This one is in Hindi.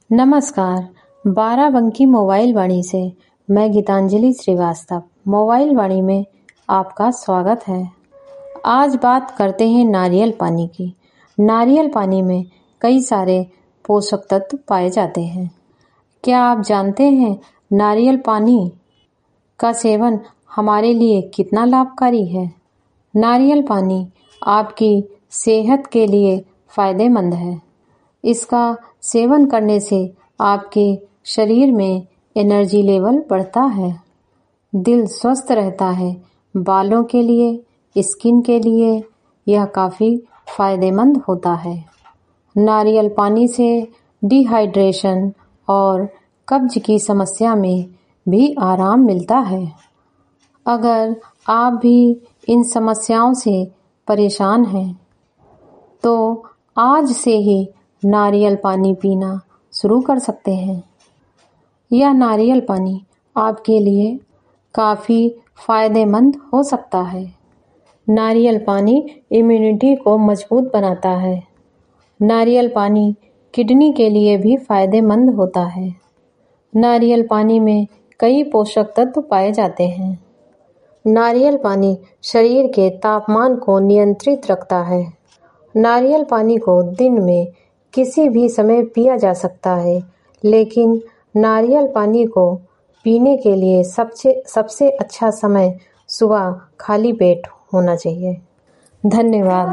नमस्कार, बाराबंकी मोबाइल वाणी से मैं गीतांजलि श्रीवास्तव मोबाइल वाणी में आपका स्वागत है। आज बात करते हैं नारियल पानी की। नारियल पानी में कई सारे पोषक तत्व पाए जाते हैं। क्या आप जानते हैं नारियल पानी का सेवन हमारे लिए कितना लाभकारी है? नारियल पानी आपकी सेहत के लिए फायदेमंद है। इसका सेवन करने से आपके शरीर में एनर्जी लेवल बढ़ता है, दिल स्वस्थ रहता है। बालों के लिए, स्किन के लिए यह काफ़ी फायदेमंद होता है। नारियल पानी से डिहाइड्रेशन और कब्ज की समस्या में भी आराम मिलता है। अगर आप भी इन समस्याओं से परेशान हैं, तो आज से ही नारियल पानी पीना शुरू कर सकते हैं। यह नारियल पानी आपके लिए काफ़ी फायदेमंद हो सकता है। नारियल पानी इम्यूनिटी को मजबूत बनाता है। नारियल पानी किडनी के लिए भी फायदेमंद होता है। नारियल पानी में कई पोषक तत्व पाए जाते हैं। नारियल पानी शरीर के तापमान को नियंत्रित रखता है। नारियल पानी को दिन में किसी भी समय पिया जा सकता है, लेकिन नारियल पानी को पीने के लिए सबसे अच्छा समय सुबह खाली पेट होना चाहिए। धन्यवाद।